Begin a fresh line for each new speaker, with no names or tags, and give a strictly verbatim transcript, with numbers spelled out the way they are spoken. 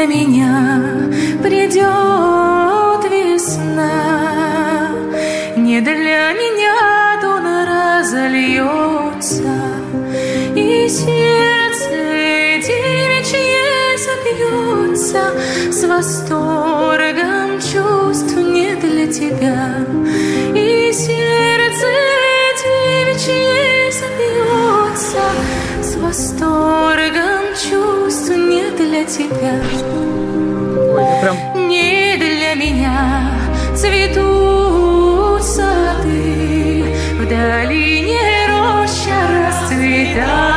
для меня придет весна, не для меня тон разольется, и сердце девичье забьется с восторгом чувств не для тебя, и сердце девичье забьется с восторгом чувств не для тебя.
Ой, прям...
Не для меня цветут сады, в долине роща расцветает.